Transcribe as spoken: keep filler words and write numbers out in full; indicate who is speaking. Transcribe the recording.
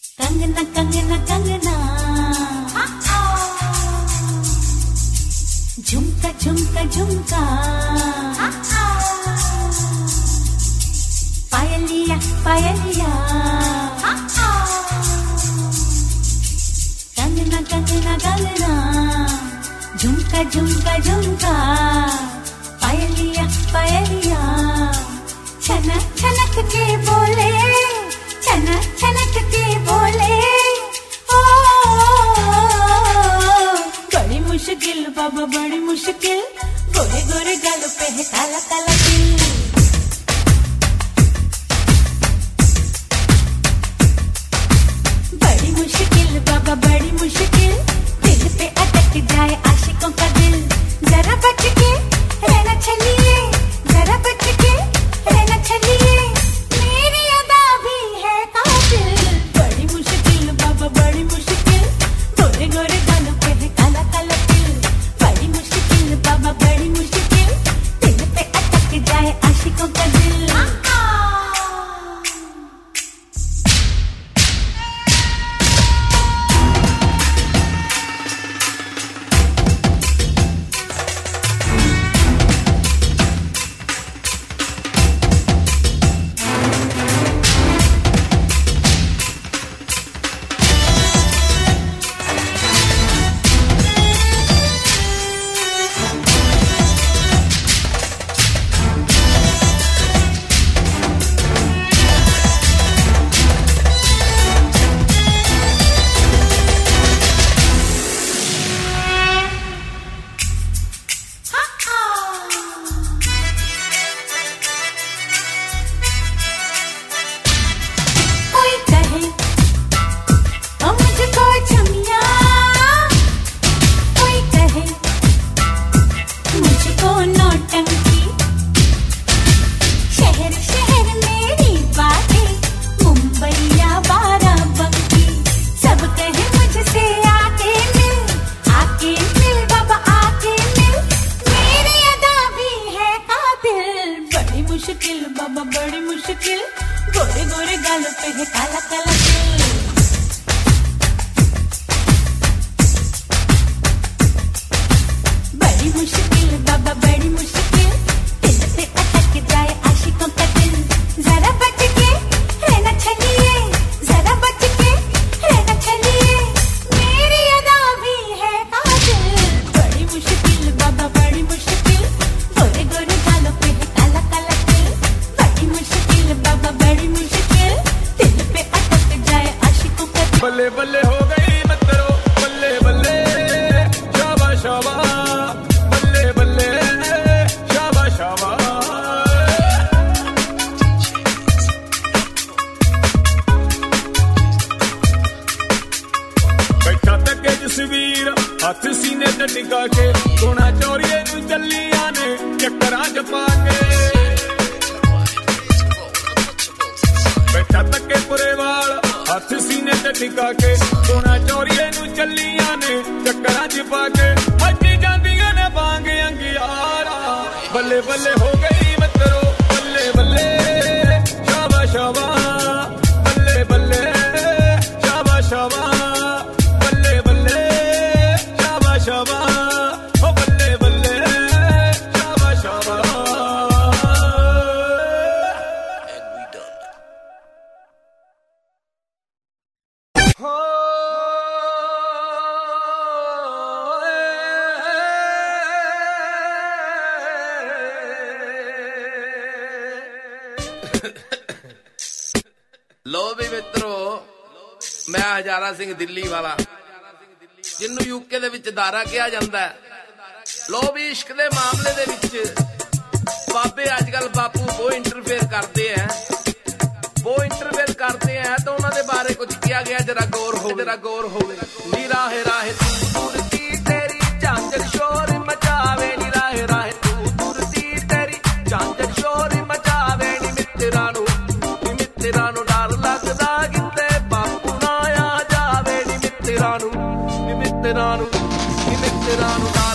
Speaker 1: कंगना कंगना कंगना झुमका झुमका झुमका पायलिया पायलिया कंगना कंगना कंगना झुमका झुमका झुमका पायलिया पायलिया छनक छनक के बोले छनक छनक के बोले ओ बड़ी मुश्किल बाबा बड़ी मुश्किल गोरे गोरे गाल पे है काला काला दिल बड़ी मुश्किल बाबा बड़ी मुश्किल दिल पे अटक जाए आशिकों का दिल जरा बच के रहना चलिए जरा बच के रहना चलिए मेरी अदा भी है काबिल बड़ी मुश्किल बाबा बड़ी मुश्किल गोरे गोरे गालों पे है काला काला दिल बड़ी मुश्किल बाबा बड़ी मुश्किल दिल पे अटक जाए आशिकों का दिल
Speaker 2: ਸਿੰਘ ਦਿੱਲੀ ਵਾਲਾ ਜਿਹਨੂੰ ਯੂਕੇ ਦੇ ਵਿੱਚ ਦਾਰਾ ਕਿਹਾ ਜਾਂਦਾ ਹੈ ਲੋ ਵੀ ਇਸ਼ਕ ਦੇ ਮਾਮਲੇ ਦੇ ਵਿੱਚ ਬਾਬੇ ਅੱਜ ਕੱਲ ਬਾਪੂ ਬਹੁਤ ਇੰਟਰਫੇਅਰ ਕਰਦੇ ਆ ਬਹੁਤ ਇੰਟਰਫੇਅਰ ਕਰਦੇ ਆ ਤਾਂ ਉਹਨਾਂ ਦੇ ਬਾਰੇ ਕੁਝ ਕਿਹਾ ਗਿਆ ਜਰਾ ਗੌਰ ਹੋਵੇ ਜਰਾ ਗੌਰ ਹੋਵੇ ਨੀ ਰਾਹੇ ਰਾਹੇ ਤੂੰ ਤੁਰਦੀ ਤੇਰੀ ਝਾਂਜਰ ਸ਼ੋਰ ਮਚਾਵੇ ਨੀ ਰਾਹੇ ਰਾਹੇ ਤੂੰ ਤੁਰਦੀ ਤੇਰੀ ਝਾਂਜਰ ਸ਼ੋਰ ਮਚਾਵੇ ਨੀ ਮਿੱਤਰਾਂ ਨੂੰ ਨੀ ਮਿੱਤਰਾਂ ਨੂੰ ਡਰ ਲੱਗਦਾ ਮਿੱਤਰਾਂ ਨੂੰ ਨੀ ਮਿੱਤਰਾਂ ਨੂੰ ਨੀ ਮਿੱਤਰਾਂ ਨੂੰ